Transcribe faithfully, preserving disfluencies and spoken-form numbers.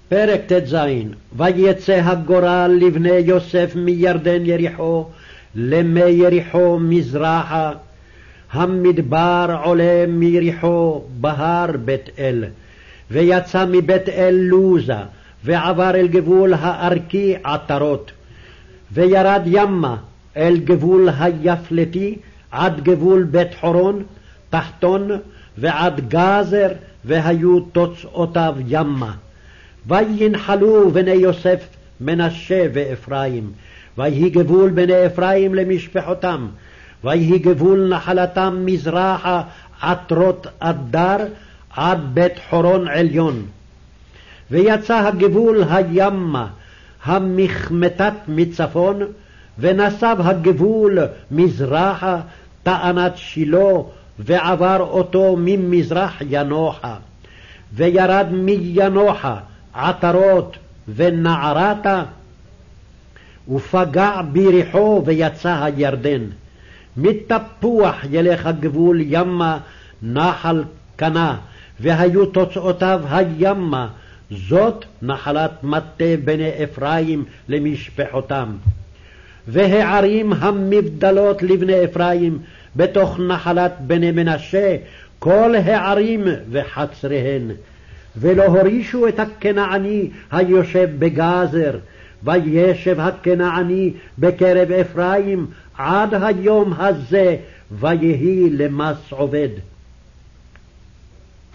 פרק ט"ז. ויצא הגורל לבני יוסף מירדן יריחו למי יריחו מזרחה, המדבר עולה מיריחו בהר בית אל, ויצא מבית אל לוזה, ועבר אל גבול הארקי עטרות, וירד ימה אל גבול היפלתי עד גבול בית חורון תחתון ועד גזר, והיו תוצאותיו ימה. וינחלו בני יוסף מנשה ואפרים, ויהי גבול בני אפרים למשפחותם, ויהי גבול נחלתם מזרחה עטרות אדר עד בית חורון עליון. ויצא הגבול הימה המחמתת מצפון, ונסב הגבול מזרחה תענת שילה, ועבר אותו ממזרח ינוחה, וירד מינוחה עטרות ונערתה, ופגע ביריחו ויצא הירדן. מתפוח ילך הגבול ימה נחל קנה, והיו תוצאותיו הימה, זאת נחלת מטה בני אפרים למשפחותם. והערים המבדלות לבני אפרים בתוך נחלת בני מנשה, כל הערים וחצריהן. ולא הורישו את הכנעני היושב בגזר, וישב הכנעני בקרב אפרים עד היום הזה, ויהי למס עובד.